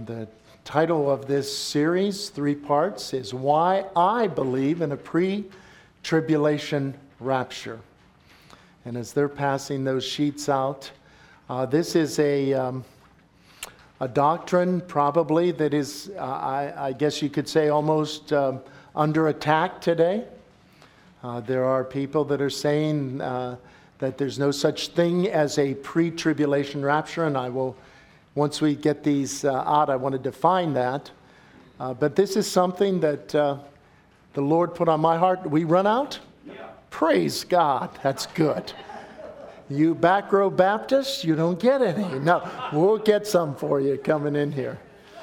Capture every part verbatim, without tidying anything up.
The title of this series, three parts, is Why I Believe in a Pre-Tribulation Rapture. And as they're passing those sheets out, uh, this is a, um, a doctrine probably that is, uh, I, I guess you could say, almost um, under attack today. Uh, there are people that are saying uh, that there's no such thing as a pre-tribulation rapture, and I will, once we get these uh, out, I want to define that. Uh, but this is something that uh, the Lord put on my heart. We run out? Yeah. Praise God. That's good. You back row Baptists, you don't get any. No, we'll get some for you coming in here.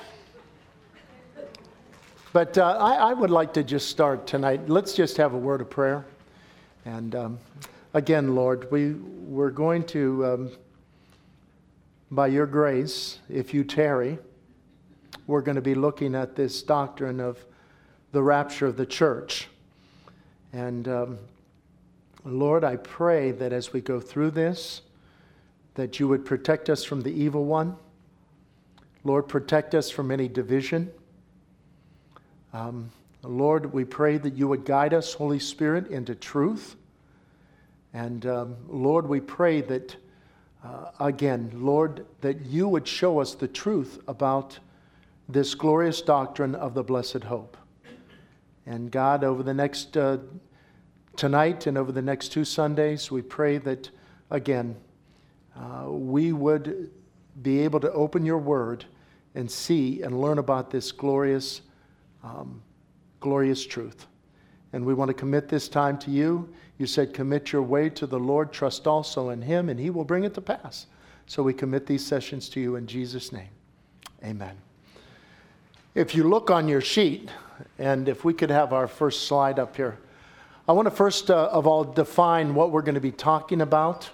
But uh, I, I would like to just start tonight. Let's just have a word of prayer. And um, again, Lord, we, we're going to, um, by your grace, if you tarry, we're going to be looking at this doctrine of the rapture of the church. And um, Lord, I pray that as we go through this, that you would protect us from the evil one. Lord, protect us from any division. Um, Lord, we pray that you would guide us, Holy Spirit, into truth. And um, Lord, we pray that, uh, again, Lord, that you would show us the truth about this glorious doctrine of the blessed hope. And God, over the next, uh, tonight and over the next two Sundays, we pray that, again, uh, we would be able to open your word and see and learn about this glorious Um, glorious truth. And we want to commit this time to you. You said, commit your way to the Lord, trust also in him, and he will bring it to pass. So we commit these sessions to you in Jesus' name. Amen. If you look on your sheet, and if we could have our first slide up here, I want to first uh, of all define what we're going to be talking about.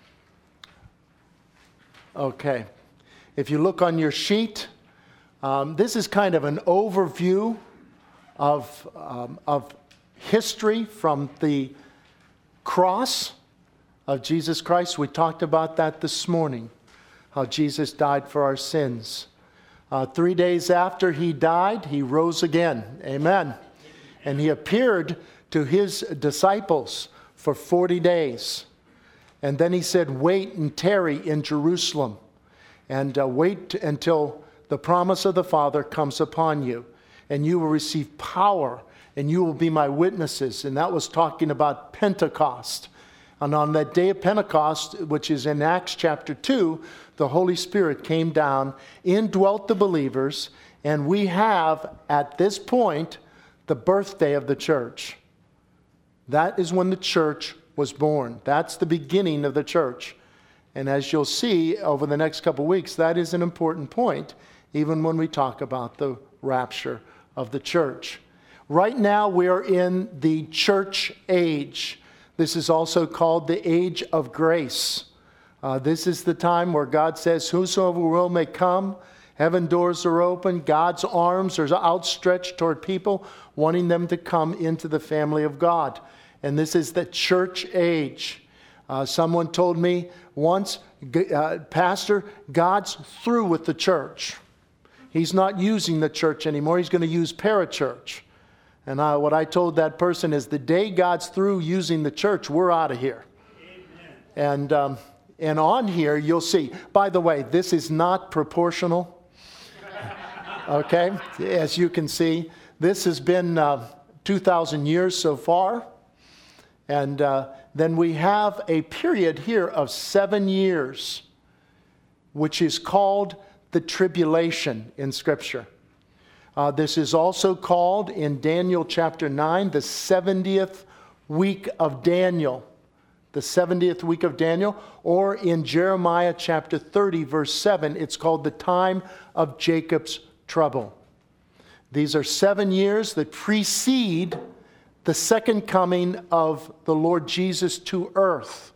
Okay. If you look on your sheet, Um, this is kind of an overview of, um, of history from the cross of Jesus Christ. We talked about that this morning, how Jesus died for our sins. Uh, three days after he died, he rose again. Amen. And he appeared to his disciples for forty days. And then he said, wait and tarry in Jerusalem. And uh, wait until the promise of the Father comes upon you, and you will receive power, and you will be my witnesses. And that was talking about Pentecost. And on that day of Pentecost, which is in Acts chapter two, the Holy Spirit came down, indwelt the believers, and we have, at this point, the birthday of the church. That is when the church was born. That's the beginning of the church. And as you'll see over the next couple of weeks, that is an important point, even when we talk about the rapture of the church. Right now, we are in the church age. This is also called the age of grace. Uh, this is the time where God says, whosoever will may come. Heaven doors are open. God's arms are outstretched toward people, wanting them to come into the family of God. And this is the church age. Uh, someone told me once, uh, Pastor, God's through with the church. He's not using the church anymore. He's going to use parachurch. And I, what I told that person is the day God's through using the church, we're out of here. Amen. And, um, and on here, you'll see. By the way, this is not proportional. Okay? As you can see, this has been uh, two thousand years so far. And uh, then we have a period here of seven years, which is called the tribulation in Scripture. Uh, this is also called in Daniel chapter nine, the seventieth week of Daniel. The seventieth week of Daniel. Or in Jeremiah chapter thirty, verse seven, it's called the time of Jacob's trouble. These are seven years that precede the second coming of the Lord Jesus to earth.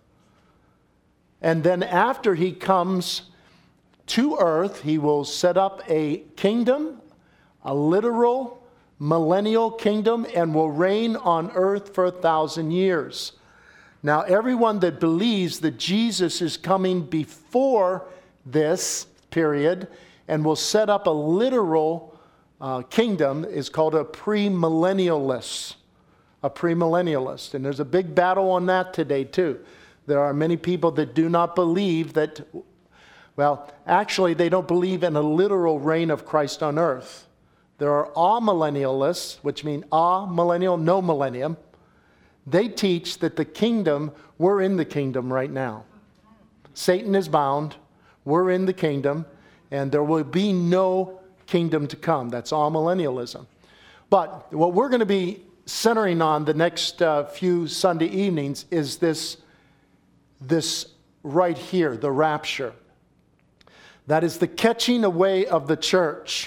And then after he comes to earth, he will set up a kingdom, a literal millennial kingdom, and will reign on earth for a thousand years. Now, everyone that believes that Jesus is coming before this period and will set up a literal uh, kingdom is called a premillennialist. A premillennialist. And there's a big battle on that today too. There are many people that do not believe that, well, actually they don't believe in a literal reign of Christ on earth. There are amillennialists, which mean a millennial, no millennium. They teach that the kingdom, we're in the kingdom right now. Satan is bound, we're in the kingdom, and there will be no kingdom to come. That's amillennialism. But what we're going to be centering on the next uh, few Sunday evenings is this, this right here, the rapture. That is the catching away of the church.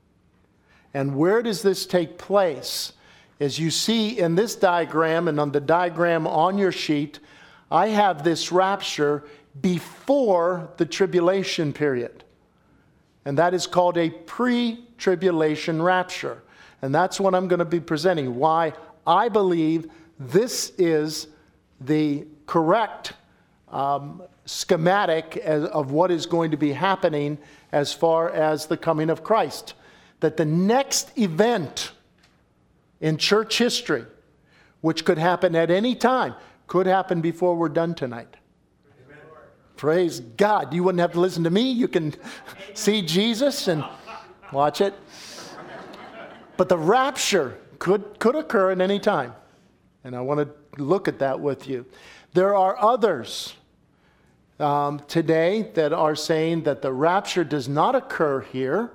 And where does this take place? As you see in this diagram and on the diagram on your sheet, I have this rapture before the tribulation period. And that is called a pre-tribulation rapture. And that's what I'm going to be presenting, why I believe this is the correct um, schematic as, of what is going to be happening as far as the coming of Christ. That the next event in church history, which could happen at any time, could happen before we're done tonight. Amen. Praise God. You wouldn't have to listen to me. You can see Jesus and watch it. But the rapture could, could occur at any time. And I want to look at that with you. There are others um, today that are saying that the rapture does not occur here.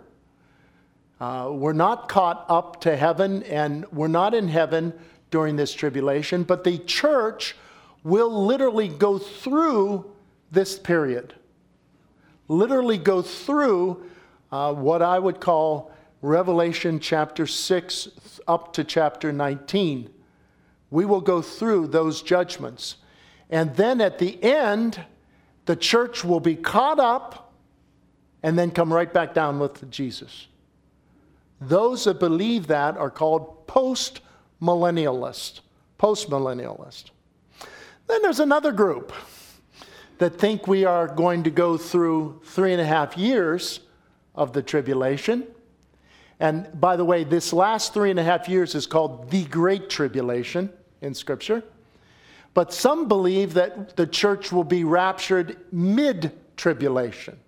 Uh, we're not caught up to heaven, and we're not in heaven during this tribulation, but the church will literally go through this period. Literally go through uh, what I would call Revelation chapter six up to chapter nineteen. We will go through those judgments. And then at the end, the church will be caught up and then come right back down with Jesus. Those that believe that are called post-millennialists. Post-millennialist. Then there's another group that think we are going to go through three and a half years of the tribulation. And by the way, this last three and a half years is called the Great Tribulation in Scripture. But some believe that the church will be raptured mid-tribulation.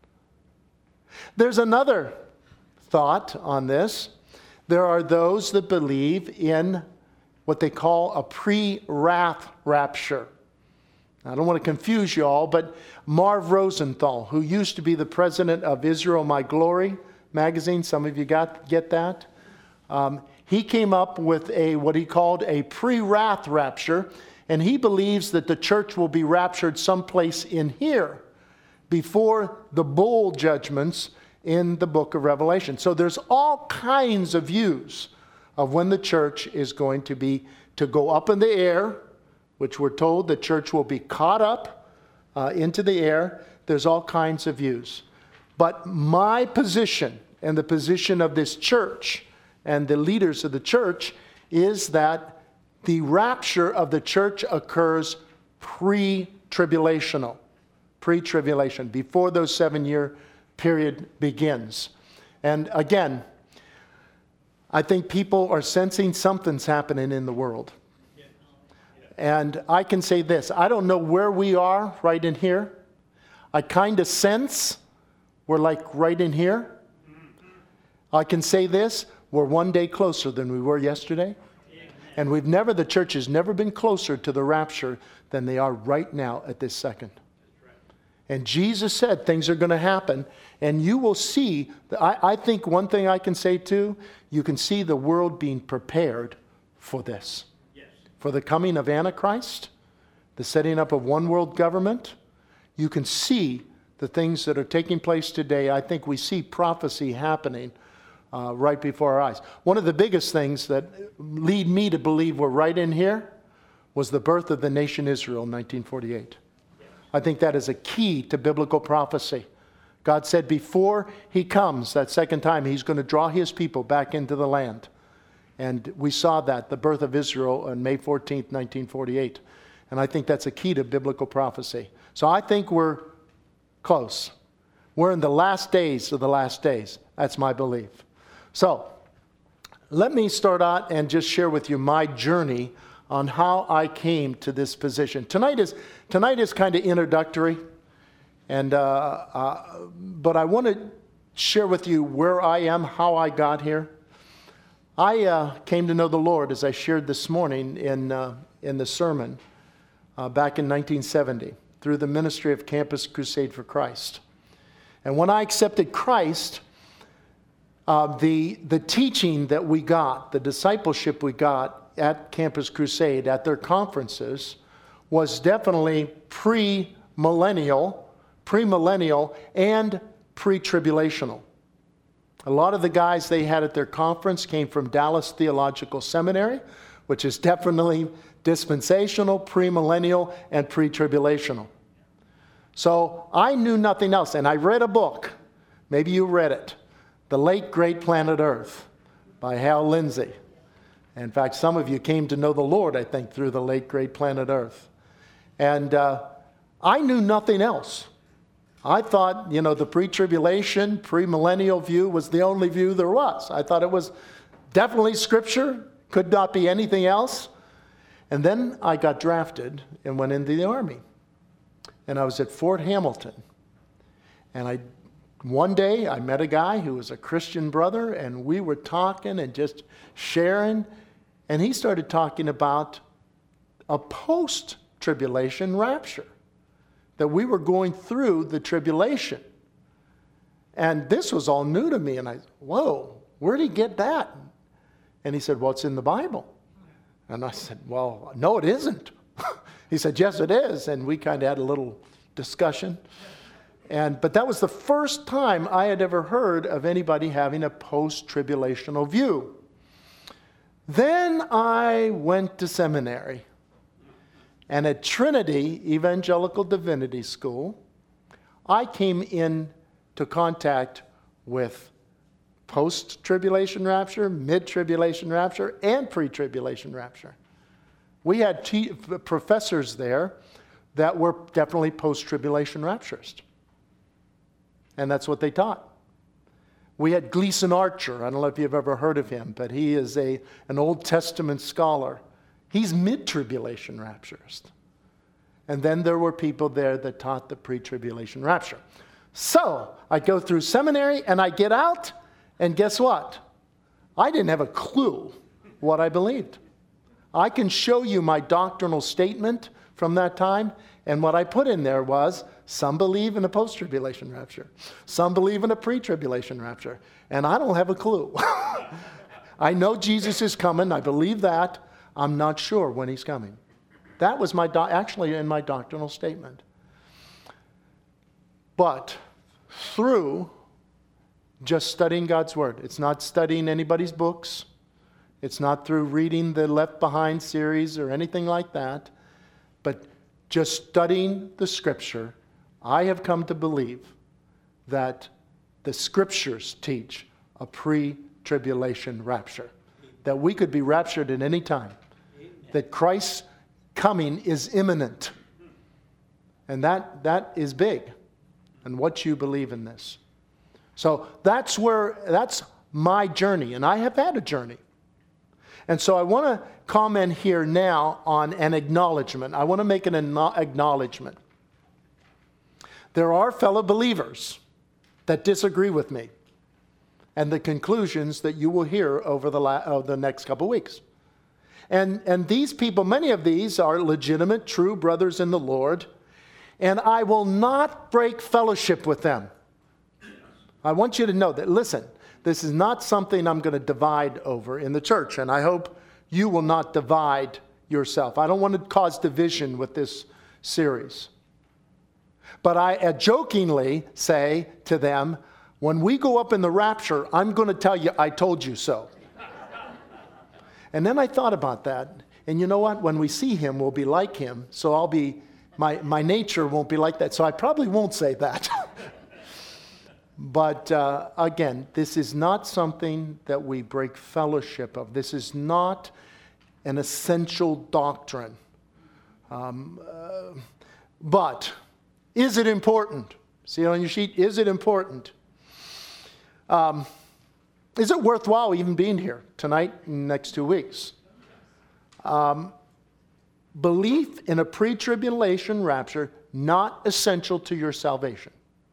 There's another thought on this. There are those that believe in what they call a pre-wrath rapture. I don't want to confuse you all, but Marv Rosenthal, who used to be the president of Israel My Glory magazine, some of you got get that? Um, he came up with a what he called a pre-wrath rapture, and he believes that the church will be raptured someplace in here before the bowl judgments in the book of Revelation. So there's all kinds of views of when the church is going to be to go up in the air, which we're told the church will be caught up uh, into the air. There's all kinds of views. But my position and the position of this church and the leaders of the church is that the rapture of the church occurs pre-tribulational, pre-tribulation, before those seven-year period begins. And again, I think people are sensing something's happening in the world. And I can say this, I don't know where we are right in here. I kind of sense we're like right in here. I can say this, we're one day closer than we were yesterday. And we've never, the church has never been closer to the rapture than they are right now at this second. And Jesus said things are going to happen, and you will see, I, I think one thing I can say too, you can see the world being prepared for this. Yes. For the coming of Antichrist, the setting up of one world government. You can see the things that are taking place today. I think we see prophecy happening uh, right before our eyes. One of the biggest things that lead me to believe we're right in here was the birth of the nation Israel in nineteen forty-eight. I think that is a key to biblical prophecy. God said before he comes that second time, he's going to draw his people back into the land. And we saw that, the birth of Israel on May fourteenth, nineteen forty-eight. And I think that's a key to biblical prophecy. So I think we're close. We're in the last days of the last days. That's my belief. So, let me start out and just share with you my journey on how I came to this position. Tonight is tonight is kind of introductory, and uh, uh, but I want to share with you where I am, how I got here. I uh, came to know the Lord, as I shared this morning in uh, in the sermon uh, back in nineteen seventy, through the ministry of Campus Crusade for Christ. And when I accepted Christ, uh, the the teaching that we got, the discipleship we got at Campus Crusade, at their conferences, was definitely pre-millennial, pre-millennial, and pre-tribulational. A lot of the guys they had at their conference came from Dallas Theological Seminary, which is definitely dispensational, premillennial, and pre-tribulational. So I knew nothing else, and I read a book. Maybe you read it, The Late Great Planet Earth by Hal Lindsey. In fact, some of you came to know the Lord, I think, through The Late Great Planet Earth. And uh, I knew nothing else. I thought, you know, the pre-tribulation, pre-millennial view was the only view there was. I thought it was definitely Scripture, could not be anything else. And then I got drafted and went into the Army. And I was at Fort Hamilton. And I, one day I met a guy who was a Christian brother, and we were talking and just sharing. And he started talking about a post-tribulation rapture, that we were going through the tribulation. And this was all new to me. And I, whoa, where'd he get that? And he said, well, it's in the Bible. And I said, well, no, it isn't. He said, yes, it is. And we kind of had a little discussion. And but that was the first time I had ever heard of anybody having a post-tribulational view. Then I went to seminary. And at Trinity Evangelical Divinity School, I came into contact with post-tribulation rapture, mid-tribulation rapture, and pre-tribulation rapture. We had te- professors there that were definitely post-tribulation rapturists. And that's what they taught. We had Gleason Archer. I don't know if you've ever heard of him, but he is a, an Old Testament scholar. He's mid-tribulation rapturist. And then there were people there that taught the pre-tribulation rapture. So I go through seminary and I get out, and guess what? I didn't have a clue what I believed. I can show you my doctrinal statement from that time, and what I put in there was, some believe in a post-tribulation rapture. Some believe in a pre-tribulation rapture. And I don't have a clue. I know Jesus is coming. I believe that. I'm not sure when he's coming. That was my do- actually in my doctrinal statement. But through just studying God's Word. It's not studying anybody's books. It's not through reading the Left Behind series or anything like that. But just studying the Scripture, I have come to believe that the Scriptures teach a pre-tribulation rapture. That we could be raptured at any time. That Christ's coming is imminent. And that that is big. And what you believe in this. So that's where, that's my journey. And I have had a journey. And so I want to comment here now on an acknowledgement. I want to make an acknowledgement. There are fellow believers that disagree with me and the conclusions that you will hear over the, la- uh, the next couple weeks. And, and these people, many of these are legitimate, true brothers in the Lord, and I will not break fellowship with them. I want you to know that, listen, this is not something I'm going to divide over in the church, and I hope you will not divide yourself. I don't want to cause division with this series. But I uh, jokingly say to them, when we go up in the rapture, I'm going to tell you, I told you so. And then I thought about that. And you know what? When we see him, we'll be like him. So I'll be, my, my nature won't be like that. So I probably won't say that. But uh, again, this is not something that we break fellowship of. This is not an essential doctrine. Um, uh, but is it important? See it on your sheet? Is it important? Um, is it worthwhile even being here tonight and next two weeks? Um, belief in a pre-tribulation rapture, not essential to your salvation.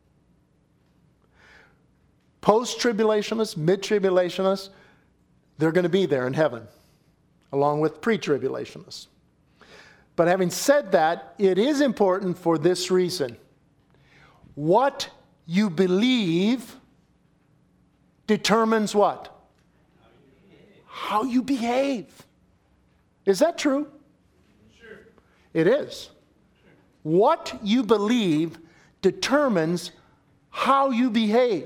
Post-tribulationists, mid-tribulationists, they're going to be there in heaven, along with pre-tribulationists. But having said that, it is important for this reason. What you believe determines what? How you behave. Is that true? Sure. It is. What you believe determines how you behave.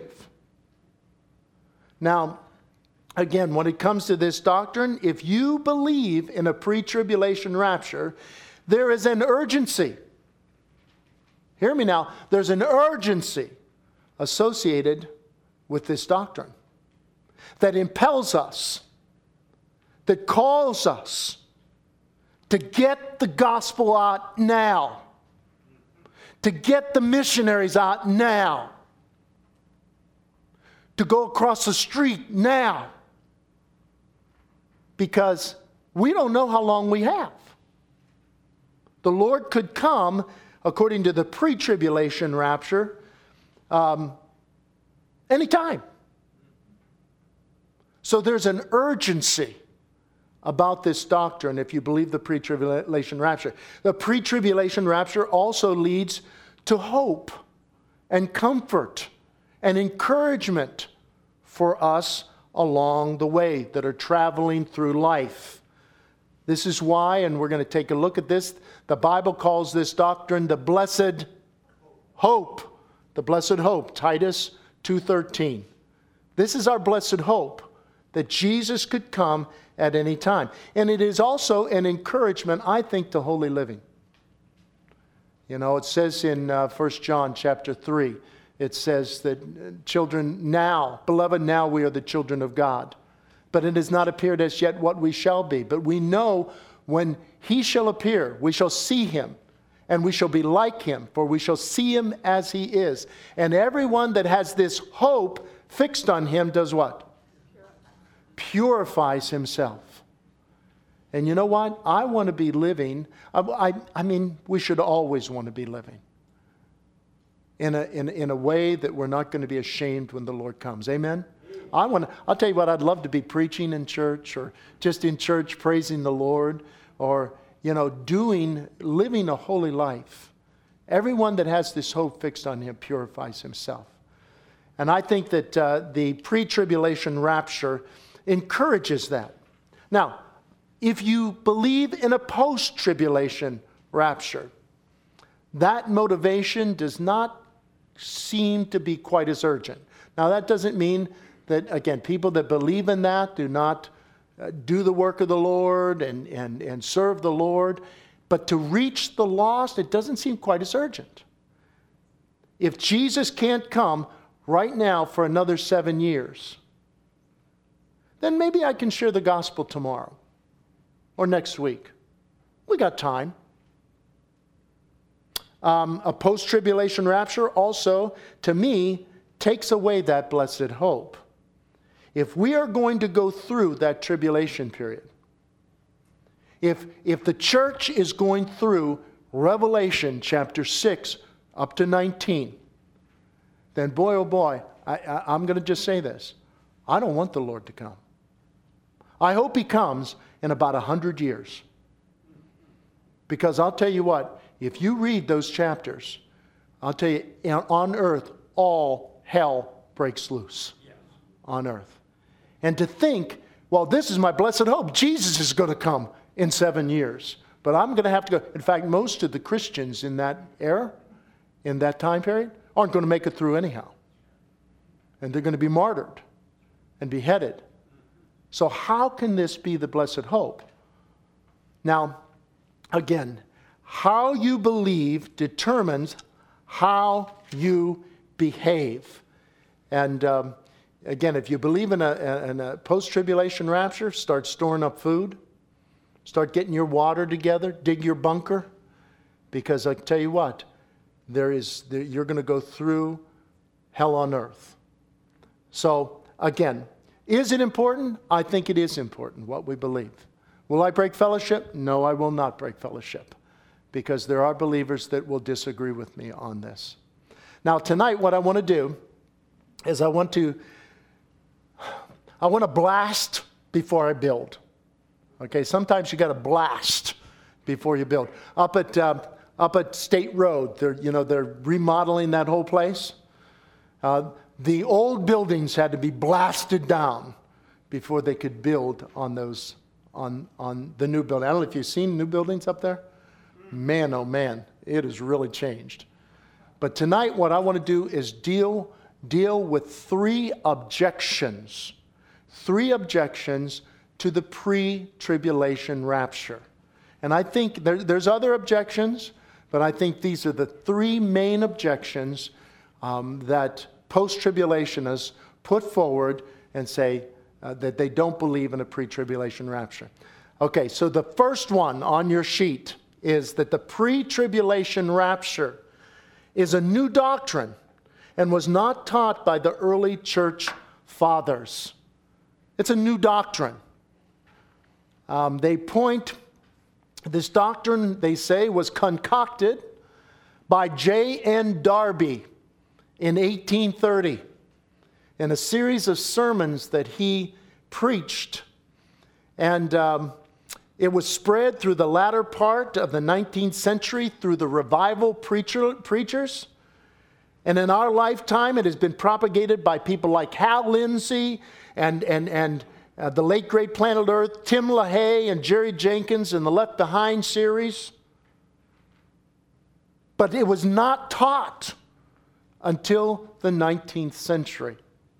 Now, again, when it comes to this doctrine, if you believe in a pre-tribulation rapture, there is an urgency. Hear me now. There's an urgency associated with this doctrine that impels us, that calls us to get the gospel out now, to get the missionaries out now, to go across the street now, because we don't know how long we have. The Lord could come, according to the pre-tribulation rapture, um, anytime. So there's an urgency about this doctrine if you believe the pre-tribulation rapture. The pre-tribulation rapture also leads to hope and comfort and encouragement for us along the way that are traveling through life. This is why, and we're going to take a look at this, the Bible calls this doctrine the blessed hope. The blessed hope, Titus two thirteen. This is our blessed hope, that Jesus could come at any time. And it is also an encouragement, I think, to holy living. You know, it says in uh, First John chapter three, it says that children now, beloved, now we are the children of God. But it has not appeared as yet what we shall be. But we know when he shall appear, we shall see him, and we shall be like him, for we shall see him as he is. And everyone that has this hope fixed on him does what? Purifies himself. And you know what? I want to be living, I, I, I mean, we should always want to be living in a, in, in a way that we're not going to be ashamed when the Lord comes. Amen? I want to, I'll tell you what, I'd love to be preaching in church, or just in church praising the Lord, or, you know, doing, living a holy life. Everyone that has this hope fixed on him purifies himself. And I think that uh, the pre-tribulation rapture encourages that. Now, if you believe in a post-tribulation rapture, that motivation does not seem to be quite as urgent. Now, that doesn't mean that, again, people that believe in that do not uh, do the work of the Lord and, and, and serve the Lord. But to reach the lost, it doesn't seem quite as urgent. If Jesus can't come right now for another seven years, then maybe I can share the gospel tomorrow or next week. We got time. Um, a post-tribulation rapture also, to me, takes away that blessed hope. If we are going to go through that tribulation period, if, if the church is going through Revelation chapter six up to nineteen, then boy, oh boy, I, I, I'm going to just say this. I don't want the Lord to come. I hope he comes in about a hundred years. Because I'll tell you what, if you read those chapters, I'll tell you, on earth, all hell breaks loose. Yes. On earth. And to think, well, this is my blessed hope. Jesus is going to come in seven years. But I'm going to have to go. In fact, most of the Christians in that era, in that time period, aren't going to make it through anyhow. And they're going to be martyred and beheaded. So how can this be the blessed hope? Now, again, how you believe determines how you behave. And um, again, if you believe in a, in a post-tribulation rapture, start storing up food. Start getting your water together. Dig your bunker. Because I tell you what, there is there, you're going to go through hell on earth. So again, is it important? I think it is important what we believe. Will I break fellowship? No, I will not break fellowship, because there are believers that will disagree with me on this. Now tonight, what I want to do is I want to I want to blast before I build. Okay, sometimes you got to blast before you build. Up at uh, up at State Road, they're you know they're remodeling that whole place. Uh, the old buildings had to be blasted down before they could build on those on on the new building. I don't know if you've seen new buildings up there. Man, oh man, it has really changed. But tonight, what I want to do is deal deal with three objections, three objections to the pre-tribulation rapture. And I think there, there's other objections, but I think these are the three main objections um, that post-tribulationists put forward and say uh, that they don't believe in a pre-tribulation rapture. Okay, so the first one on your sheet is that the pre-tribulation rapture is a new doctrine and was not taught by the early church fathers. It's a new doctrine. Um, they point, this doctrine, they say, was concocted by J N Darby in eighteen thirty in a series of sermons that he preached. And um, it was spread through the latter part of the nineteenth century through the revival preacher, preachers. And in our lifetime, it has been propagated by people like Hal Lindsey and, and, and uh, the late great Planet Earth, Tim LaHaye and Jerry Jenkins in the Left Behind series. But it was not taught until the nineteenth century.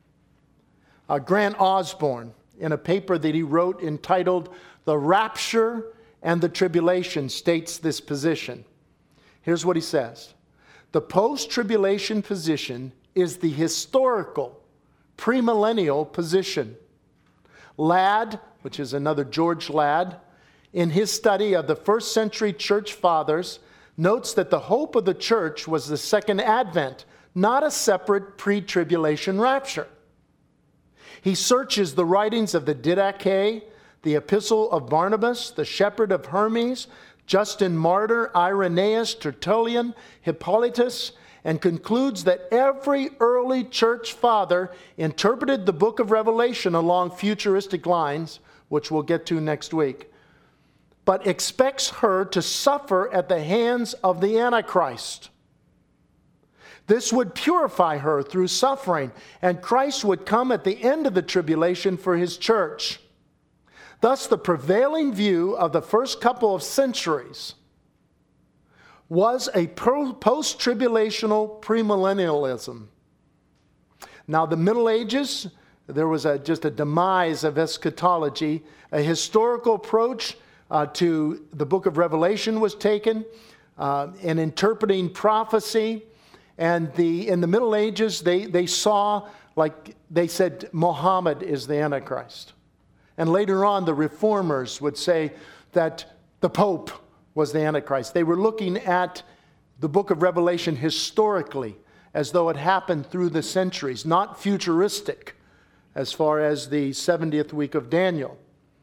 Uh, Grant Osborne, in a paper that he wrote entitled The Rapture and the Tribulation, states this position. Here's what he says. The post-tribulation position is the historical, premillennial position. Ladd, which is another George Ladd, in his study of the first century church fathers, notes that the hope of the church was the second advent, not a separate pre-tribulation rapture. He searches the writings of the Didache, the Epistle of Barnabas, the Shepherd of Hermes, Justin Martyr, Irenaeus, Tertullian, Hippolytus, and concludes that every early church father interpreted the book of Revelation along futuristic lines, which we'll get to next week, but expects her to suffer at the hands of the Antichrist. This would purify her through suffering, and Christ would come at the end of the tribulation for his church. Thus, the prevailing view of the first couple of centuries was a post-tribulational premillennialism. Now, the Middle Ages, there was a, just a demise of eschatology. A historical approach uh, to the book of Revelation was taken uh, in interpreting prophecy. And the in the Middle Ages, they, they saw, like they said, Muhammad is the Antichrist. And later on, the reformers would say that the Pope was the Antichrist. They were looking at the book of Revelation historically, as though it happened through the centuries, not futuristic, as far as the seventieth week of Daniel.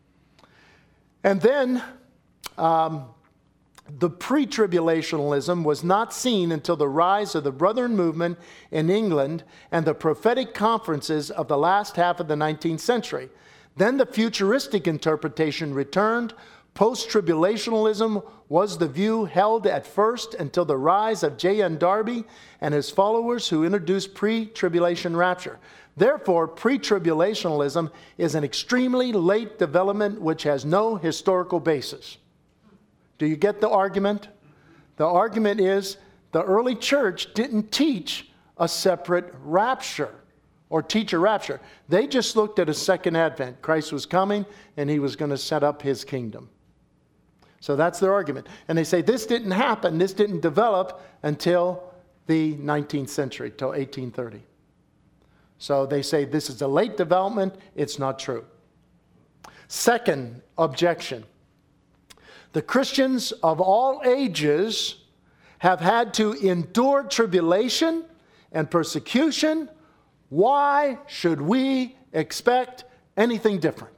And then um, the pre-tribulationalism was not seen until the rise of the Brethren movement in England and the prophetic conferences of the last half of the nineteenth century. Then the futuristic interpretation returned. Post-tribulationalism was the view held at first until the rise of J N Darby and his followers who introduced pre-tribulation rapture. Therefore, pre-tribulationalism is an extremely late development which has no historical basis. Do you get the argument? The argument is the early church didn't teach a separate rapture or teach a rapture. They just looked at a second advent. Christ was coming and he was going to set up his kingdom. So that's their argument. And they say this didn't happen, this didn't develop until the nineteenth century, till eighteen thirty. So they say this is a late development, it's not true. Second objection. The Christians of all ages have had to endure tribulation and persecution. Why should we expect anything different?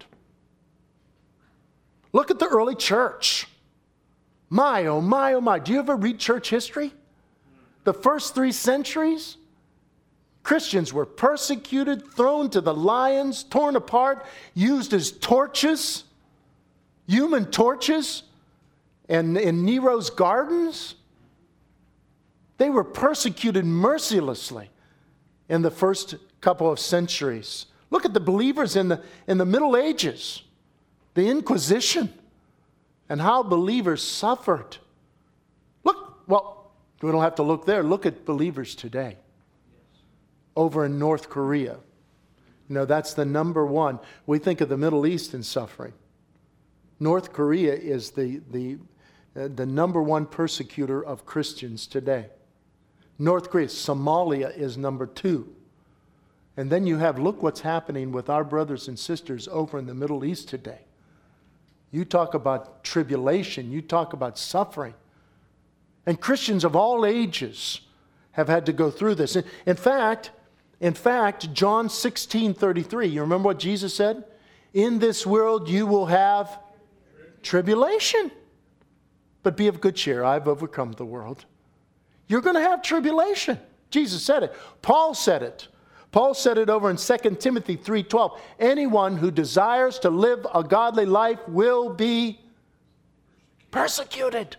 Look at the early church. My, oh my, oh my. Do you ever read church history? The first three centuries, Christians were persecuted, thrown to the lions, torn apart, used as torches, human torches, and in Nero's gardens. They were persecuted mercilessly in the first couple of centuries. Look at the believers in the, in the Middle Ages, the Inquisition, and how believers suffered. Look, well, we don't have to look there. Look at believers today. Over in North Korea. You know, that's the number one. We think of the Middle East in suffering. North Korea is the, the, uh, the number one persecutor of Christians today. North Korea, Somalia is number two. And then you have, look what's happening with our brothers and sisters over in the Middle East today. You talk about tribulation, you talk about suffering. And Christians of all ages have had to go through this. In fact, in fact, John sixteen thirty-three, you remember what Jesus said? In this world you will have tribulation. But be of good cheer, I've overcome the world. You're going to have tribulation. Jesus said it. Paul said it. Paul said it over in Second Timothy three twelve. Anyone who desires to live a godly life will be persecuted.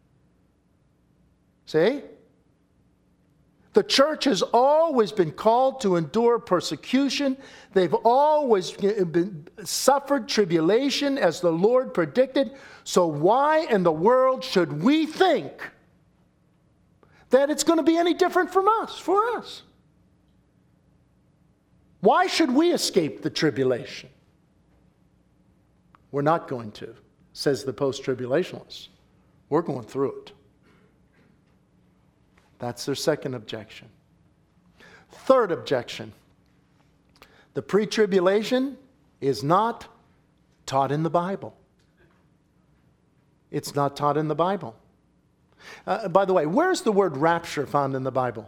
See? The church has always been called to endure persecution. They've always been, suffered tribulation as the Lord predicted. So why in the world should we think that it's going to be any different from us, for us? Why should we escape the tribulation? We're not going to, says the post-tribulationists. We're going through it. That's their second objection. Third objection. The pre-tribulation is not taught in the Bible. It's not taught in the Bible. Uh, by the way, where's the word rapture found in the Bible?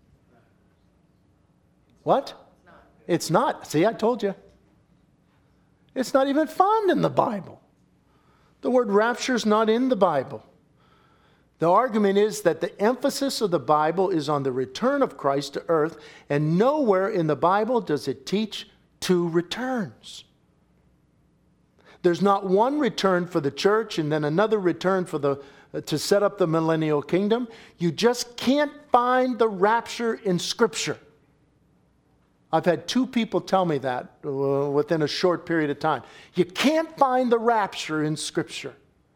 What? It's not. See, I told you. It's not even found in the Bible. The word rapture is not in the Bible. The argument is that the emphasis of the Bible is on the return of Christ to earth, and nowhere in the Bible does it teach two returns. There's not one return for the church and then another return for the to set up the millennial kingdom. You just can't find the rapture in Scripture. I've had two people tell me that uh, within a short period of time. You can't find the rapture in Scripture.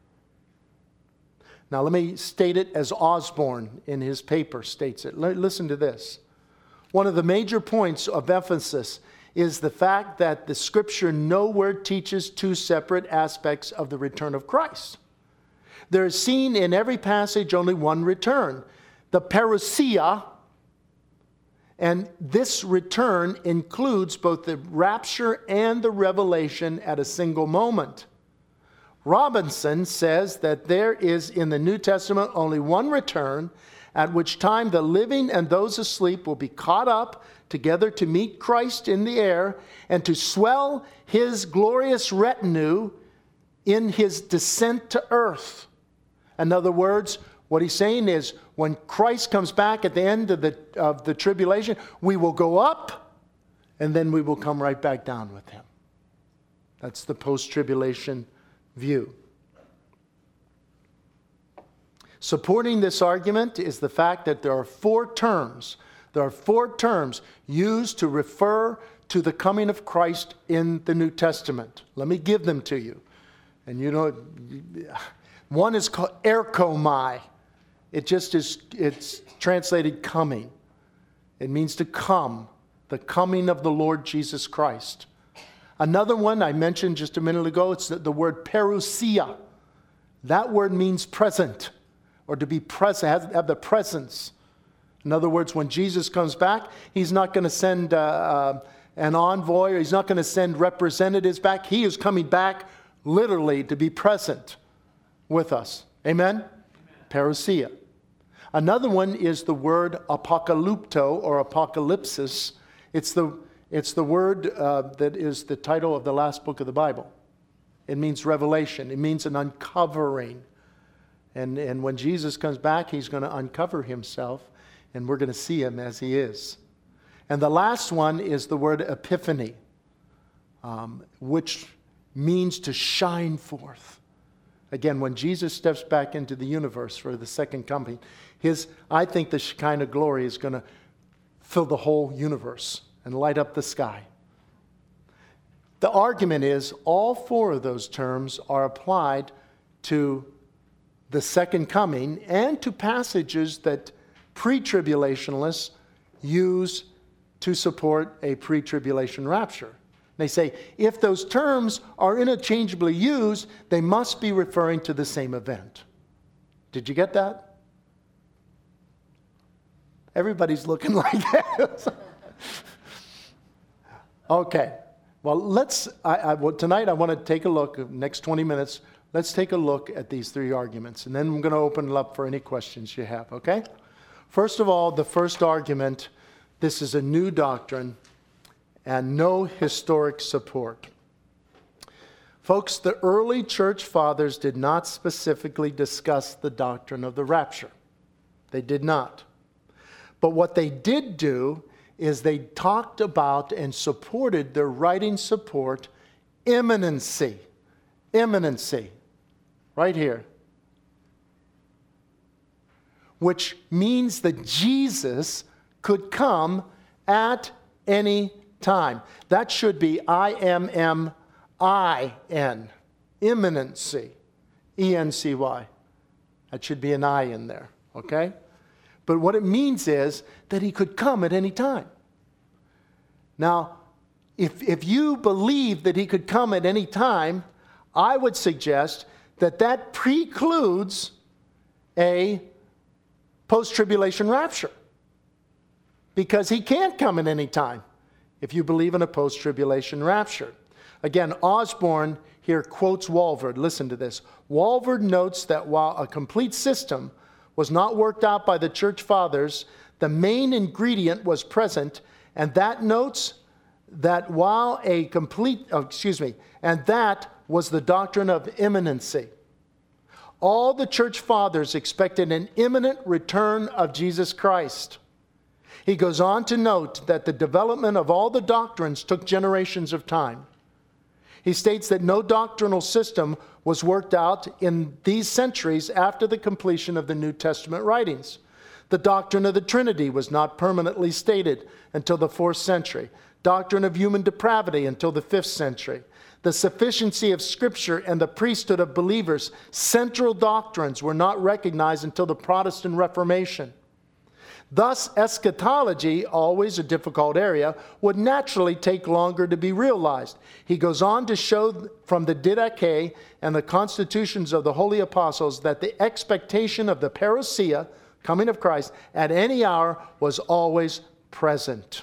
Now let me state it as Osborne in his paper states it. L- listen to this. One of the major points of emphasis is the fact that the Scripture nowhere teaches two separate aspects of the return of Christ. There is seen in every passage only one return, the parousia. And this return includes both the rapture and the revelation at a single moment. Robinson says that there is in the New Testament only one return, at which time the living and those asleep will be caught up together to meet Christ in the air and to swell his glorious retinue in his descent to earth. In other words, what he's saying is, when Christ comes back at the end of the, of the tribulation, we will go up, and then we will come right back down with him. That's the post-tribulation view. Supporting this argument is the fact that there are four terms. There are four terms used to refer to the coming of Christ in the New Testament. Let me give them to you. And you know, one is called erchomai. It just is, it's translated coming. It means to come, the coming of the Lord Jesus Christ. Another one I mentioned just a minute ago, it's the, the word parousia. That word means present, or to be present, have, have the presence. In other words, when Jesus comes back, he's not going to send uh, uh, an envoy, or he's not going to send representatives back. He is coming back literally to be present with us. Amen? Amen. Parousia. Another one is the word apocalypto or apocalypsis. It's the, it's the word uh, that is the title of the last book of the Bible. It means revelation. It means an uncovering. And, and when Jesus comes back, he's going to uncover himself, and we're going to see him as he is. And the last one is the word epiphany, um, which means to shine forth. Again, when Jesus steps back into the universe for the second coming, his, I think the Shekinah glory is going to fill the whole universe and light up the sky. The argument is all four of those terms are applied to the second coming and to passages that pre-tribulationists use to support a pre-tribulation rapture. They say if those terms are interchangeably used, they must be referring to the same event. Did you get that? Everybody's looking like that. Okay. Well, let's, I, I, well, tonight I want to take a look, next twenty minutes, let's take a look at these three arguments, and then I'm going to open it up for any questions you have, okay? First of all, the first argument, this is a new doctrine and no historic support. Folks, the early church fathers did not specifically discuss the doctrine of the rapture. They did not. But what they did do is they talked about and supported, their writing support, imminency. Imminency. Right here. Which means that Jesus could come at any time. That should be I M M I N. Imminency. E N C Y. That should be an I in there. Okay? But what it means is that he could come at any time. Now, if, if you believe that he could come at any time, I would suggest that that precludes a post-tribulation rapture. Because he can't come at any time if you believe in a post-tribulation rapture. Again, Osborne here quotes Walvoord. Listen to this. Walvoord notes that while a complete system was not worked out by the church fathers, the main ingredient was present, and that notes that while a complete, oh, excuse me, and that was the doctrine of imminency. All the church fathers expected an imminent return of Jesus Christ. He goes on to note that the development of all the doctrines took generations of time. He states that no doctrinal system was worked out in these centuries after the completion of the New Testament writings. The doctrine of the Trinity was not permanently stated until the fourth century. Doctrine of human depravity until the fifth century. The sufficiency of Scripture and the priesthood of believers, central doctrines, were not recognized until the Protestant Reformation. Thus, eschatology, always a difficult area, would naturally take longer to be realized. He goes on to show from the Didache and the constitutions of the holy apostles that the expectation of the parousia, coming of Christ, at any hour was always present.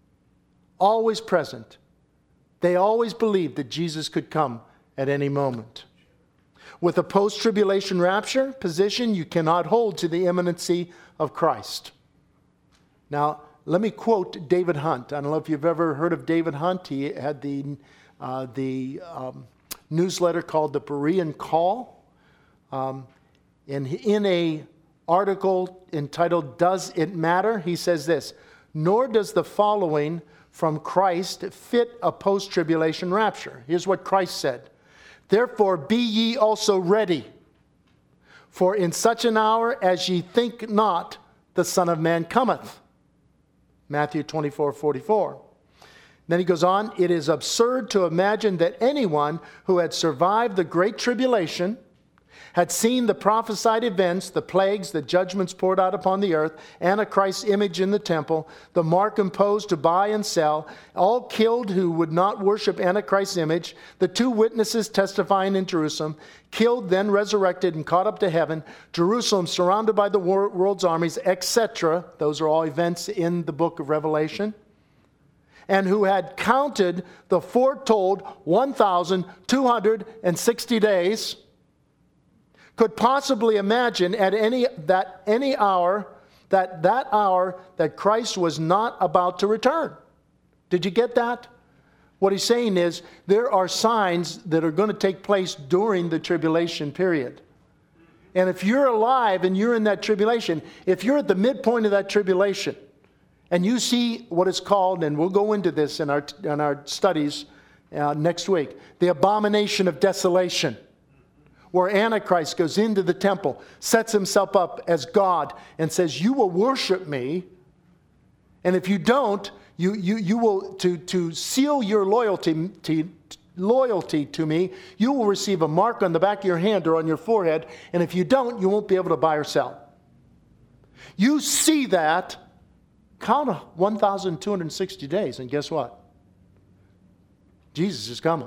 Always present. They always believed that Jesus could come at any moment. With a post-tribulation rapture position, you cannot hold to the imminency of Christ. Now, let me quote David Hunt. I don't know if you've ever heard of David Hunt. He had the, uh, the um, newsletter called The Berean Call. Um, and in a article entitled, Does It Matter? He says this, nor does the following from Christ fit a post-tribulation rapture. Here's what Christ said. Therefore be ye also ready, for in such an hour as ye think not, the Son of Man cometh. Matthew twenty-four forty-four. Then he goes on, it is absurd to imagine that anyone who had survived the Great Tribulation, had seen the prophesied events, the plagues, the judgments poured out upon the earth, Antichrist's image in the temple, the mark imposed to buy and sell, all killed who would not worship Antichrist's image, the two witnesses testifying in Jerusalem, killed, then resurrected and caught up to heaven, Jerusalem surrounded by the world's armies, et cetera. Those are all events in the book of Revelation. And who had counted the foretold one thousand two hundred sixty days, could possibly imagine at any that any hour that that hour that Christ was not about to return. Did you get that? What he's saying is there are signs that are going to take place during the tribulation period. And if you're alive and you're in that tribulation, if you're at the midpoint of that tribulation and you see what is called, and we'll go into this in our in our studies uh, next week, the abomination of desolation, where Antichrist goes into the temple, sets himself up as God, and says, you will worship me, and if you don't, you you you will, to, to seal your loyalty to, loyalty to me, you will receive a mark on the back of your hand or on your forehead, and if you don't, you won't be able to buy or sell. You see that, count one thousand two hundred sixty days, and guess what? Jesus is coming.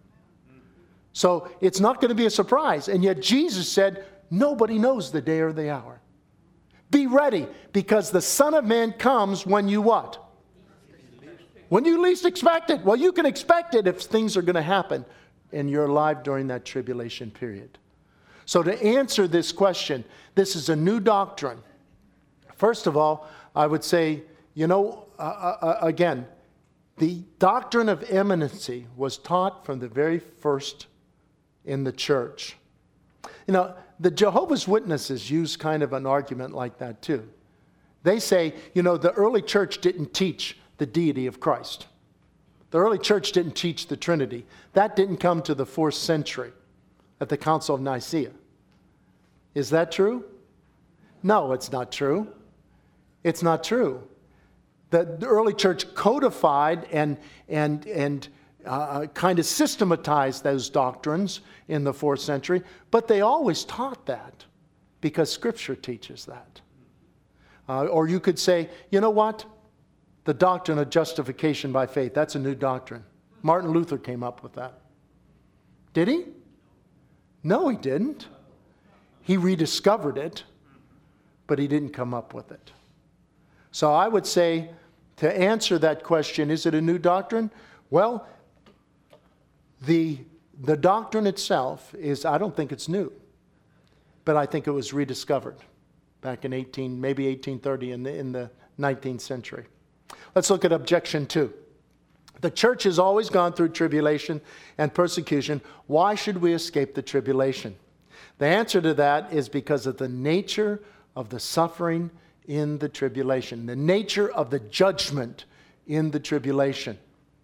So it's not going to be a surprise. And yet Jesus said, nobody knows the day or the hour. Be ready, because the Son of Man comes when you what? When you least expect it. Well, you can expect it if things are going to happen and you're alive during that tribulation period. So to answer this question, this is a new doctrine. First of all, I would say, you know, uh, uh, again, the doctrine of imminency was taught from the very first in the church. You know, the Jehovah's Witnesses use kind of an argument like that too. They say, you know, the early church didn't teach the deity of Christ. The early church didn't teach the Trinity. That didn't come to the fourth century at the Council of Nicaea. Is that true? No, it's not true. It's not true. The, the early church codified and, and, and uh, kind of systematized those doctrines in the fourth century, but they always taught that because Scripture teaches that. Uh, or you could say, you know what? The doctrine of justification by faith, that's a new doctrine. Martin Luther came up with that. Did he? No, he didn't. He rediscovered it, but he didn't come up with it. So I would say, to answer that question, is it a new doctrine? Well, the, the doctrine itself is, I don't think it's new, but I think it was rediscovered back in eighteen, maybe eighteen thirty in the, in the nineteenth century. Let's look at objection two. The church has always gone through tribulation and persecution. Why should we escape the tribulation? The answer to that is because of the nature of the suffering in the tribulation, the nature of the judgment in the tribulation.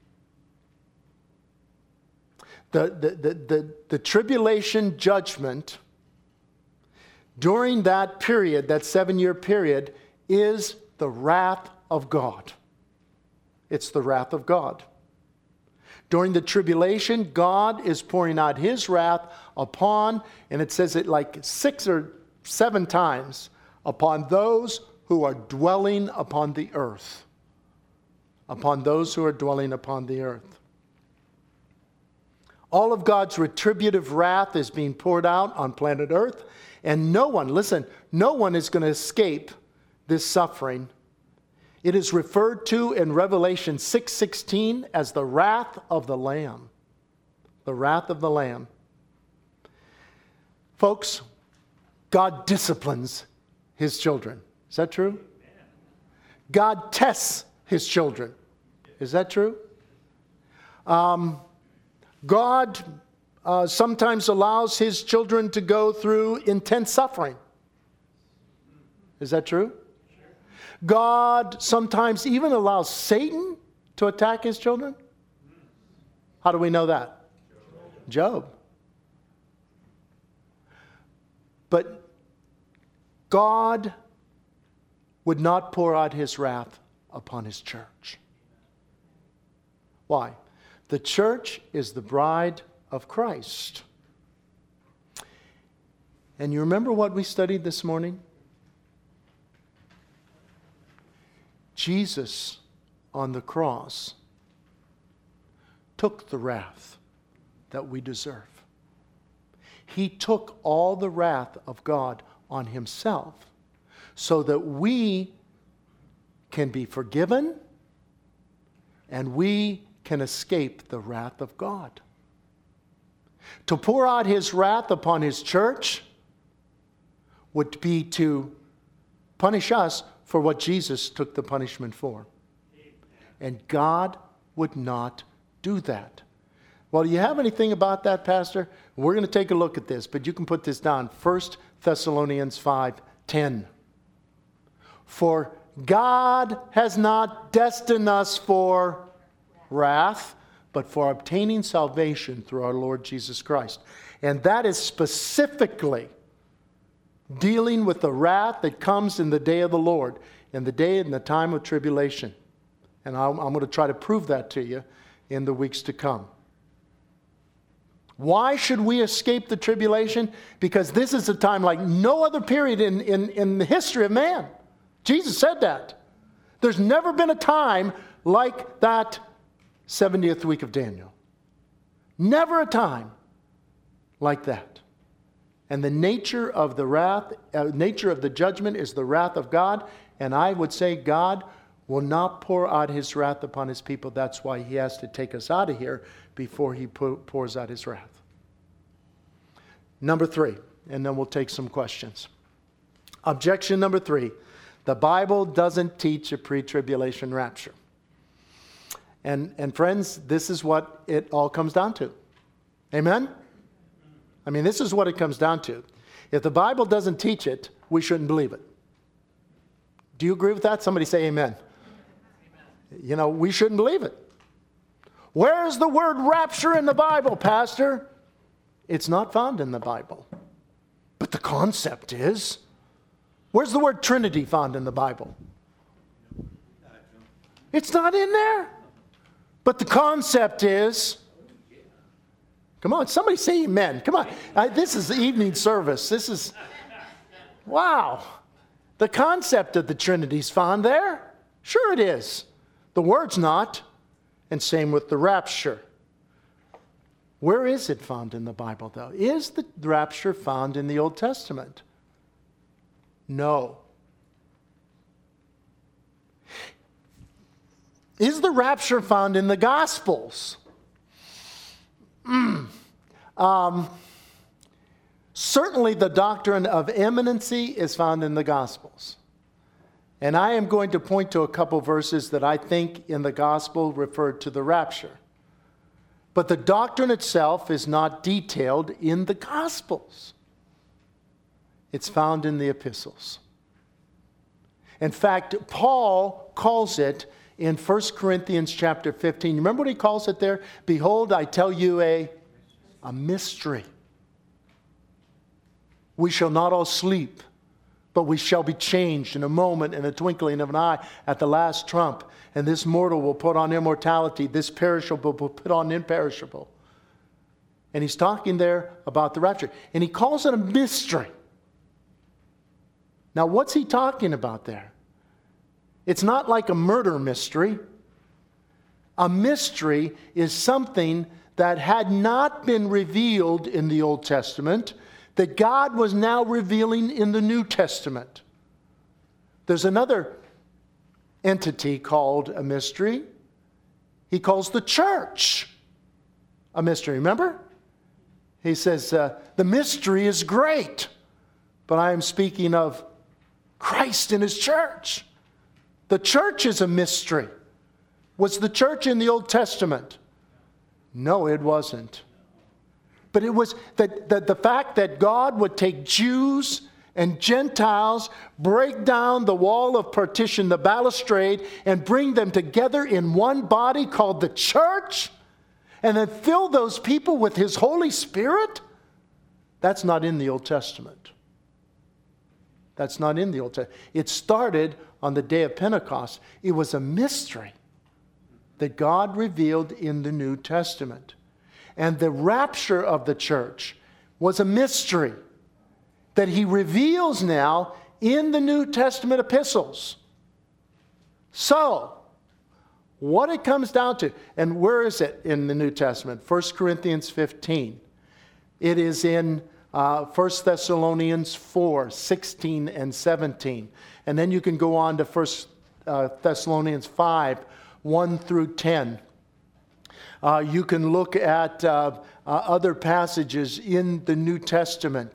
The, the, the, the, the tribulation judgment during that period, that seven-year period, is the wrath of God. It's the wrath of God. During the tribulation, God is pouring out His wrath upon, and it says it like six or seven times, upon those who are dwelling upon the earth. Upon those who are dwelling upon the earth. All of God's retributive wrath is being poured out on planet Earth, and no one, listen, no one is going to escape this suffering. It is referred to in Revelation six sixteen as the wrath of the Lamb. The wrath of the Lamb. Folks, God disciplines His children. Is that true? God tests His children. Is that true? Um, God uh, sometimes allows His children to go through intense suffering. Is that true? God sometimes even allows Satan to attack His children. How do we know that? Job. But God would not pour out His wrath upon His church. Why? The church is the bride of Christ. And you remember what we studied this morning? Jesus on the cross took the wrath that we deserve. He took all the wrath of God on Himself so that we can be forgiven and we can escape the wrath of God. To pour out His wrath upon His church would be to punish us for what Jesus took the punishment for. And God would not do that. Well, do you have anything about that, Pastor? We're going to take a look at this, but you can put this down. First Thessalonians five ten. For God has not destined us for wrath, but for obtaining salvation through our Lord Jesus Christ. And that is specifically dealing with the wrath that comes in the day of the Lord, in the day and the time of tribulation. And I'm, I'm going to try to prove that to you in the weeks to come. Why should we escape the tribulation? Because this is a time like no other period in, in, in the history of man. Jesus said that. There's never been a time like that seventieth week of Daniel. Never a time like that. And the nature of the wrath, uh, nature of the judgment is the wrath of God. And I would say God will not pour out his wrath upon his people. That's why he has to take us out of here before he pours out his wrath. Number three, and then we'll take some questions. Objection number three, the Bible doesn't teach a pre-tribulation rapture. And, and friends, this is what it all comes down to. Amen? I mean, this is what it comes down to. If the Bible doesn't teach it, we shouldn't believe it. Do you agree with that? Somebody say amen. Amen. You know, we shouldn't believe it. Where is the word rapture in the Bible, Pastor? It's not found in the Bible. But the concept is. Where's the word Trinity found in the Bible? It's not in there. But the concept is. Come on, somebody say amen. Come on. I, this is the evening service. This is. Wow. The concept of the Trinity is found there. Sure it is. The word's not. And same with the rapture. Where is it found in the Bible, though? Is the rapture found in the Old Testament? No. Is the rapture found in the Gospels? Mm. Um, certainly the doctrine of imminency is found in the Gospels. And I am going to point to a couple verses that I think in the Gospel referred to the rapture. But the doctrine itself is not detailed in the Gospels. It's found in the epistles. In fact, Paul calls it in First Corinthians chapter fifteen. Remember what he calls it there? Behold, I tell you a, a mystery. We shall not all sleep, but we shall be changed in a moment, in a twinkling of an eye, at the last trump. And this mortal will put on immortality, this perishable will put on imperishable. And he's talking there about the rapture. And he calls it a mystery. Now, what's he talking about there? It's not like a murder mystery. A mystery is something that had not been revealed in the Old Testament, that God was now revealing in the New Testament. There's another entity called a mystery. He calls the church a mystery. Remember? He says, uh, the mystery is great, but I am speaking of Christ and his church. The church is a mystery. Was the church in the Old Testament? No, it wasn't. But it was that the, the fact that God would take Jews and Gentiles, break down the wall of partition, the balustrade, and bring them together in one body called the church, and then fill those people with his Holy Spirit, that's not in the Old Testament. That's not in the Old Testament. It started on the day of Pentecost. It was a mystery that God revealed in the New Testament. And the rapture of the church was a mystery that he reveals now in the New Testament epistles. So, what it comes down to, and where is it in the New Testament? First Corinthians fifteen. It is in uh, First Thessalonians four, sixteen and seventeen. And then you can go on to First uh, Thessalonians five, one through ten. Uh, you can look at uh, uh, other passages in the New Testament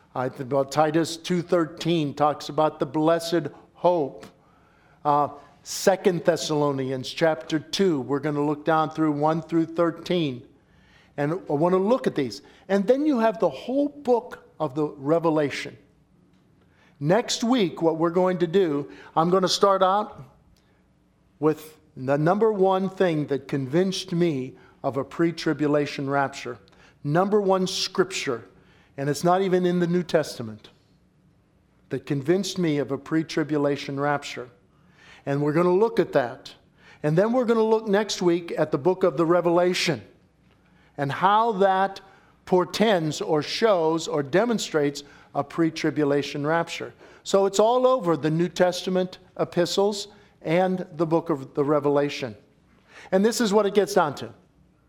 I think about Titus two thirteen talks about the blessed hope. Uh, Second Thessalonians chapter two, we're going to look down through one through thirteen. And I want to look at these. And then you have the whole book of the Revelation. Next week, what we're going to do, I'm going to start out with the number one thing that convinced me of a pre-tribulation rapture. Number one scripture, and it's not even in the New Testament, that convinced me of a pre-tribulation rapture. And we're going to look at that. And then we're going to look next week at the book of the Revelation and how that portends or shows or demonstrates a pre-tribulation rapture. So it's all over the New Testament epistles and the book of the Revelation. And this is what it gets down to.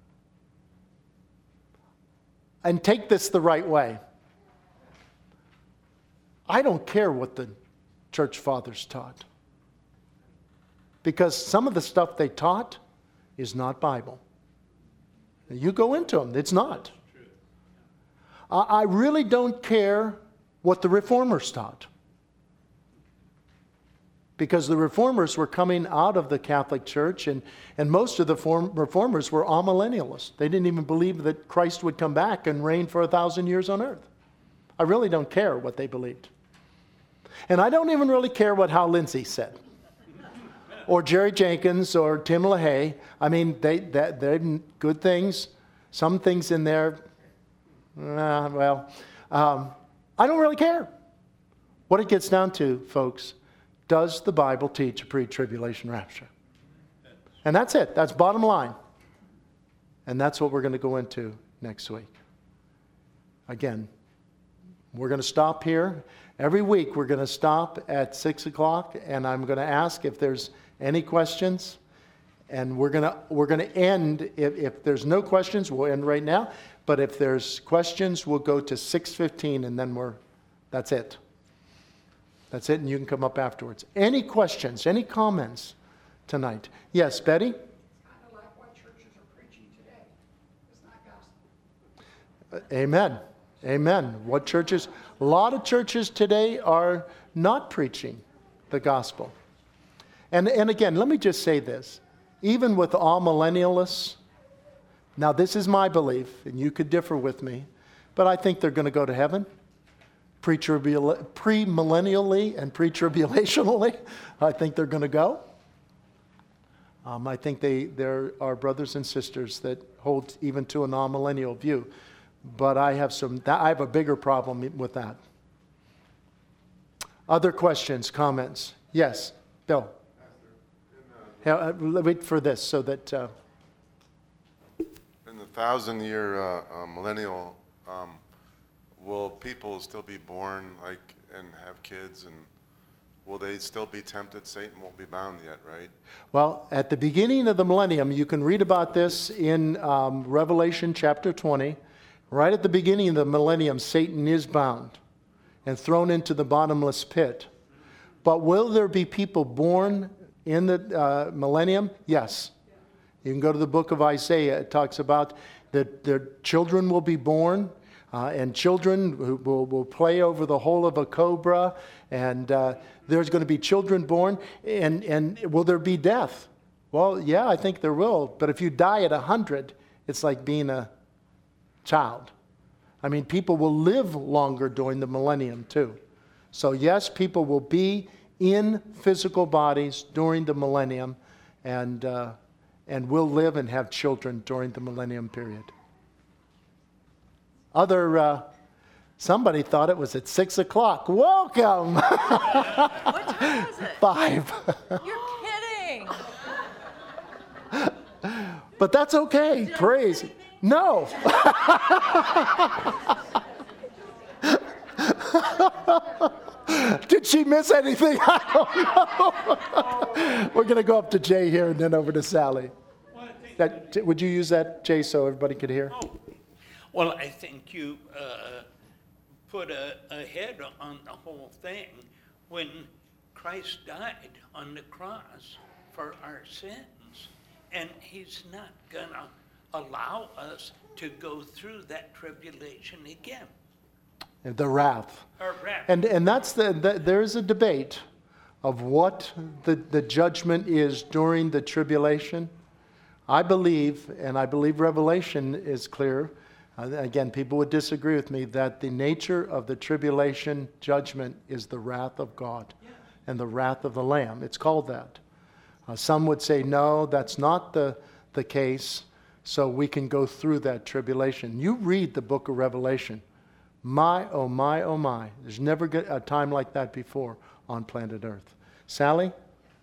And take this the right way. I don't care what the church fathers taught, because some of the stuff they taught is not Bible. You go into them, it's not. I really don't care what the reformers taught, because the reformers were coming out of the Catholic Church, and, and most of the form, reformers were amillennialists. They didn't even believe that Christ would come back and reign for a thousand years on earth. I really don't care what they believed. And I don't even really care what Hal Lindsey said, or Jerry Jenkins, or Tim LaHaye. I mean, they, they, they're good things. Some things in there, uh, well, um, I don't really care. What it gets down to, folks, does the Bible teach a pre-tribulation rapture? And that's it. That's bottom line. And that's what we're going to go into next week. Again, we're going to stop here. Every week we're going to stop at six o'clock, and I'm going to ask if there's any questions. And we're going to we're going to end, if, if there's no questions, we'll end right now. But if there's questions, we'll go to six fifteen, and then we're, that's it. That's it, and you can come up afterwards. Any questions, any comments tonight? Yes, Betty? It's kind of like what churches are preaching today. It's not gospel. Uh, amen. Amen. What churches? A lot of churches today are not preaching the gospel. And, and again, let me just say this. Even with all millennialists, now this is my belief, and you could differ with me, but I think they're going to go to heaven. Pre-millennially and pre-tribulationally, I think they're going to go. Um, I think they there are brothers and sisters that hold even to a non-millennial view, but I have some. I have a bigger problem with that. Other questions, comments? Yes, Bill. Uh, wait for this so that. Uh, In the thousand-year uh, uh, millennial. Um, Will people still be born, like, and have kids, and will they still be tempted? Satan won't be bound yet, right? Well, at the beginning of the millennium, you can read about this in um, Revelation chapter twenty. Right at the beginning of the millennium, Satan is bound and thrown into the bottomless pit. But will there be people born in the uh, millennium? Yes. You can go to the book of Isaiah. It talks about that their children will be born. Uh, and children who will, will play over the hole of a cobra, and uh, there's going to be children born, and, and will there be death? Well, yeah, I think there will, but if you die at one hundred, it's like being a child. I mean, people will live longer during the millennium, too. So yes, people will be in physical bodies during the millennium, and, uh, and will live and have children during the millennium period. Other, uh, somebody thought it was at six o'clock. Welcome. What time is it? Five. You're kidding. But that's okay. Did I Praise. miss No. Did she miss anything? I don't know. We're going to go up to Jay here and then over to Sally. That, would you use that, Jay, so everybody could hear? Oh. Well, I think you uh, put a, a head on the whole thing when Christ died on the cross for our sins, and he's not going to allow us to go through that tribulation again. The wrath. Or wrath. And and that's the, the there's a debate of what the, the judgment is during the tribulation. I believe, and I believe Revelation is clear, uh, again, people would disagree with me, that the nature of the tribulation judgment is the wrath of God and the wrath of the Lamb. It's called that. Uh, some would say, no, that's not the, the case, so we can go through that tribulation. You read the book of Revelation. My, oh my, oh my. There's never get a time like that before on planet Earth. Sally?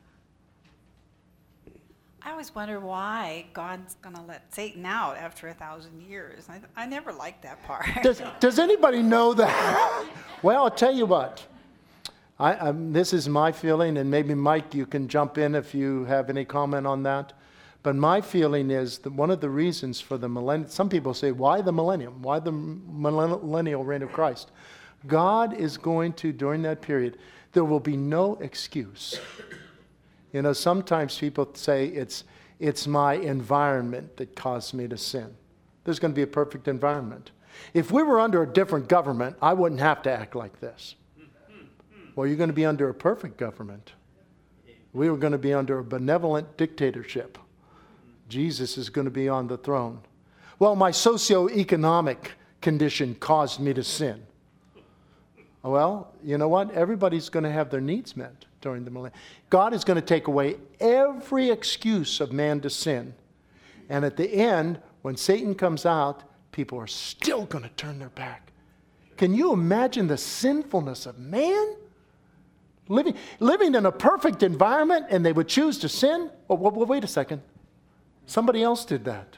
I always wonder why God's going to let Satan out after a thousand years. I, I never liked that part. Does, does anybody know that? Well, I'll tell you what. I, um, this is my feeling, and maybe Mike, you can jump in if you have any comment on that. But my feeling is that one of the reasons for the millennium, some people say, why the millennium? Why the millennial reign of Christ? God is going to, during that period, there will be no excuse. You know, sometimes people say it's, it's my environment that caused me to sin. There's going to be a perfect environment. If we were under a different government, I wouldn't have to act like this. Well, you're going to be under a perfect government. We were going to be under a benevolent dictatorship. Jesus is going to be on the throne. Well, my socioeconomic condition caused me to sin. Well, you know what? Everybody's going to have their needs met during the millennium. God is going to take away every excuse of man to sin. And at the end, when Satan comes out, people are still going to turn their back. Can you imagine the sinfulness of man? Living, living in a perfect environment, and they would choose to sin? Oh, well, wait a second. Somebody else did that.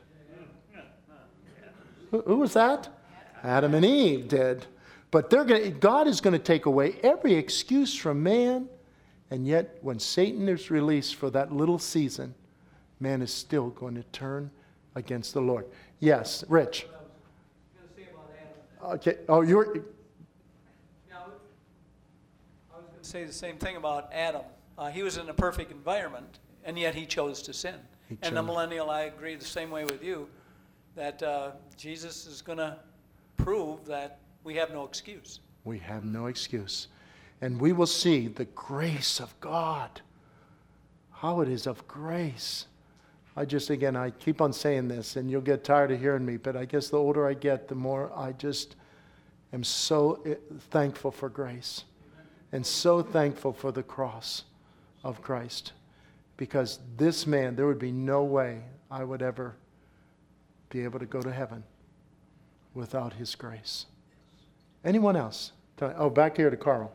Who, who was that? Adam and Eve did. But they're going. God is going to take away every excuse from man, and yet when Satan is released for that little season, man is still going to turn against the Lord. Yes, Rich. What I was going to say about Adam. Okay. Oh, you're. Yeah, I was going to say the same thing about Adam. Uh, he was in a perfect environment, and yet he chose to sin. He And the chose. millennial, I agree the same way with you, that uh, Jesus is going to prove that we have no excuse. We have no excuse. And we will see the grace of God. How it is of grace. I just, again, I keep on saying this, and you'll get tired of hearing me, but I guess the older I get, the more I just am so thankful for grace. And so thankful for the cross of Christ. Because this man, there would be no way I would ever be able to go to heaven without his grace. Anyone else? Oh, back here to Carl.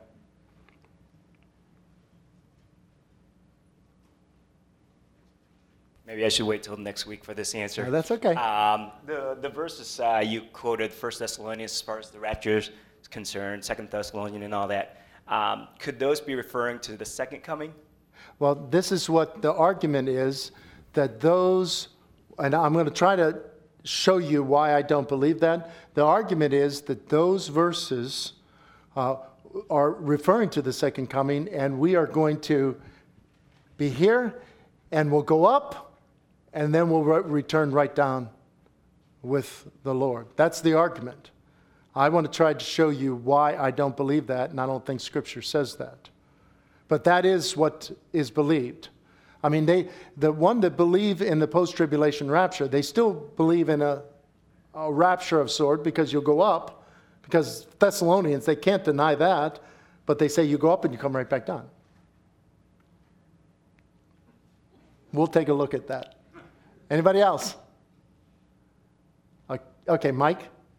Maybe I should wait till next week for this answer. No, that's okay. Um, the, the verses uh, you quoted, First Thessalonians, as far as the rapture is concerned, Second Thessalonians and all that, um, could those be referring to the second coming? Well, this is what the argument is, that those, and I'm going to try to show you why I don't believe that. The argument is that those verses uh, are referring to the second coming, and we are going to be here, and we'll go up, and then we'll re- return right down with the Lord. That's the argument. I want to try to show you why I don't believe that, and I don't think Scripture says that. But that is what is believed. I mean, they, the one that believe in the post-tribulation rapture, they still believe in a, a rapture of sort because you'll go up. Because Thessalonians, they can't deny that, but they say you go up and you come right back down. We'll take a look at that. Anybody else? Okay, Mike?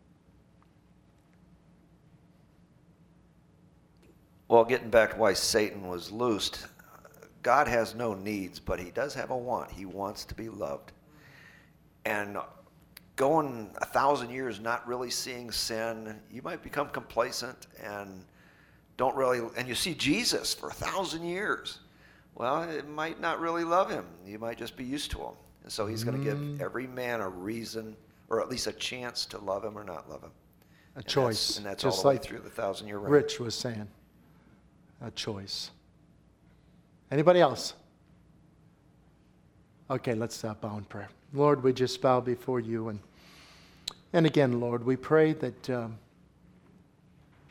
Well, getting back to why Satan was loosed, God has no needs, but he does have a want. He wants to be loved. And going a thousand years not really seeing sin, you might become complacent and don't really, and you see Jesus for a thousand years. Well, it might not really love him. You might just be used to him. And so he's going to give every man a reason, or at least a chance to love him or not love him. A And choice. That's, and that's just all the like way through the thousand year reign. Rich was saying. A choice. Anybody else? Okay, let's uh, bow in prayer. Lord, we just bow before you. And, and again, Lord, we pray that um,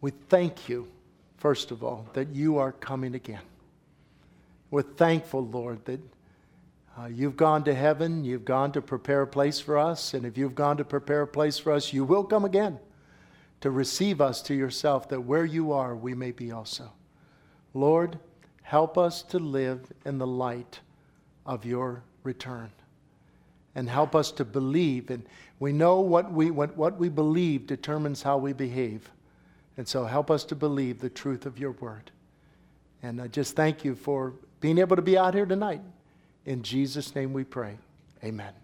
We thank you, first of all, that you are coming again. We're thankful, Lord, that uh, you've gone to heaven, you've gone to prepare a place for us, and if you've gone to prepare a place for us, you will come again to receive us to yourself, that where you are, we may be also. Lord, help us to live in the light of your return. And help us to believe. And we know what we, what, what we believe determines how we behave. And so help us to believe the truth of your word. And I just thank you for being able to be out here tonight. In Jesus' name we pray. Amen.